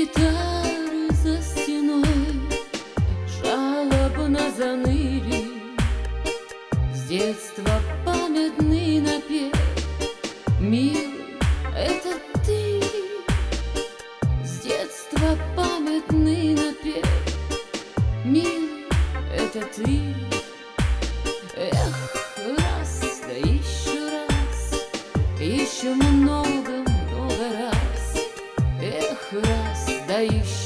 Гитары за стеной жалобно заныли. С детства памятный напев: милый, это ты. С детства памятный напев: милый, это ты. Эх, раз, да еще много-много раз. Эх, раз, да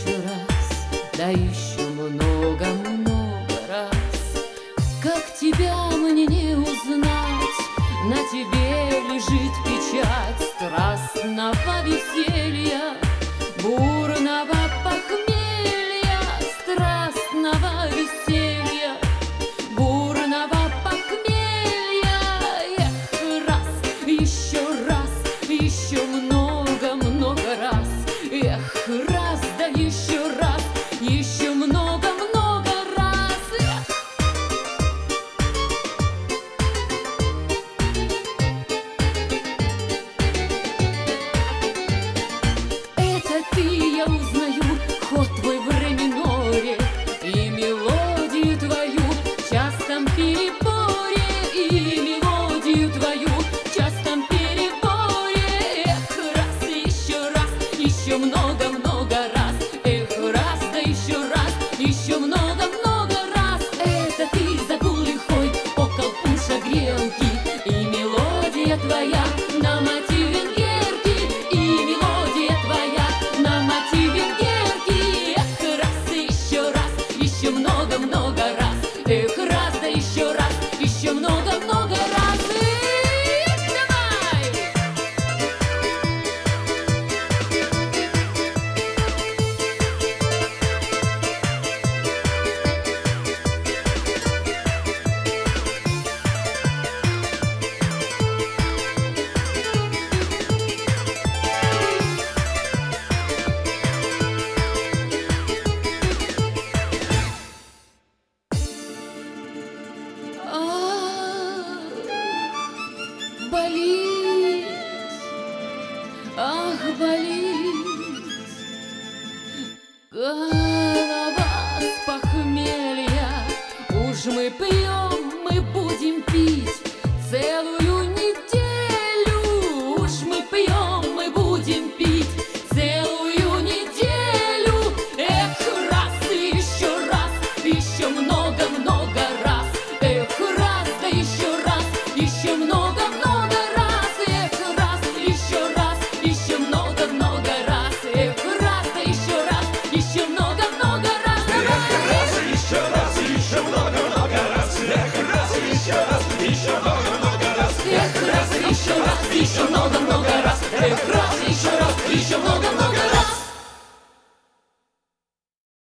еще много-много раз. Как тебя мне не узнать? На тебе лежит печать страстного веселья, бурного похмелья, страстного веселья, бурного похмелья. Эх, раз, еще много-много раз. Эх, раз, да еще много-много раз. Эх. Это ты, я узнаю, ход твой в ре миноре и мелодию твою в частом переборе, и мелодию твою в частом переборе. Эх, раз, еще много-много раз. Эх, раз, да еще много-много раз. Это ты, загул лихой, около пуша грелки, и мелодия твоя на мотив венгерки, и мелодия твоя на мотив венгерки. Эх, раз, еще много-много раз. Эх, раз, да еще много-много раз. Эх, давай! Болит, ах, болит голова с похмелья. Уж мы пьем, мы будем пить целую неделю. Уж мы пьем, мы будем пить целую неделю. Эх, раз, еще много-много раз. Эх, раз, да еще много-много раз. Эх, раз, еще много-много раз. Эх, раз, да еще много-много раз. Еще много-много раз. Эх, раз, еще много-много раз. Эх, раз, еще много-много раз.